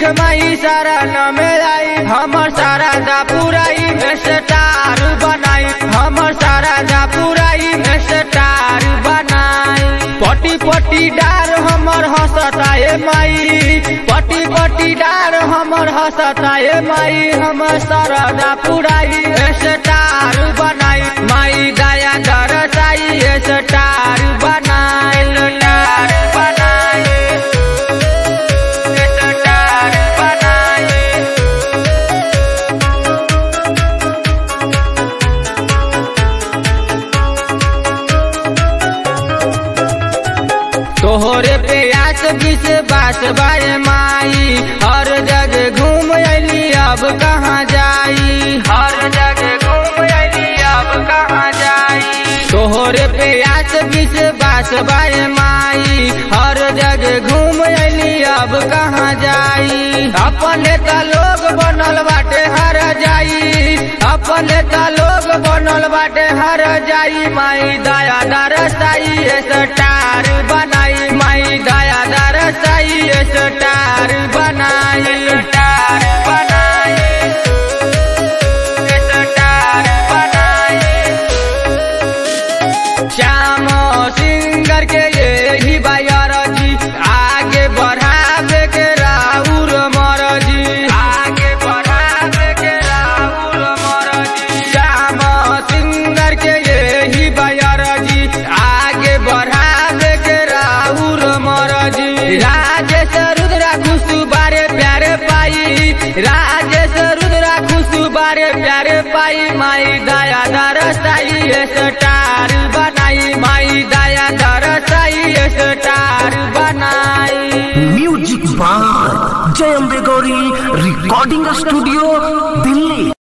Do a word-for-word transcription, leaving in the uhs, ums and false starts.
के माई सारा न मिलाई, हमर सारा दा पुराई में स्टार बनाई, हमर सारा दा पुराई में स्टार बनाई। पटी पटी डार हमर हंसताए माई, पटी पटी डार हमर हंसताए माई, हमर सारा दा पुराई में स्टार बनाई, माई दया दरसाई स्टार बनाई, स्टार बनाई, स्टार बनाई। तोहरे पे आस बीस बास बाए माई, हर जगह घूम अली अब कहाँ जाई, हर जगह घूम अली अब कहाँ जाई। तोहरे पे आस बीस बास बाए माई, हर जगह घूम अली अब कहाँ जाई। अपने त लोग बनल बाटे हर जाई, अपने त लोग बनल बाटे हर जाई, माई दया दरसाई स्टार बनाई, माई दया दरसाई स्टार बनाई, स्टार बनाई, स्टार बनाई। श्याम सिंगर के यही बायर जी, आगे बढ़ावे के राउर मरजी, आगे बढ़ावे के राउर मरजी। श्याम सिंगर के यही बायर जी, आगे बढ़ावे के राउर मरजी। राजेश रुद्रा खुशू बारे प्यारे पाई, राजेश रुद्रा खुशू बारे प्यारे पाई, माई दया दरसाई स्टार बनाई, माई दया दरसाई स्टार बनाई। म्यूजिक बार जय अम्बे गौरी रिकॉर्डिंग स्टूडियो दिल्ली।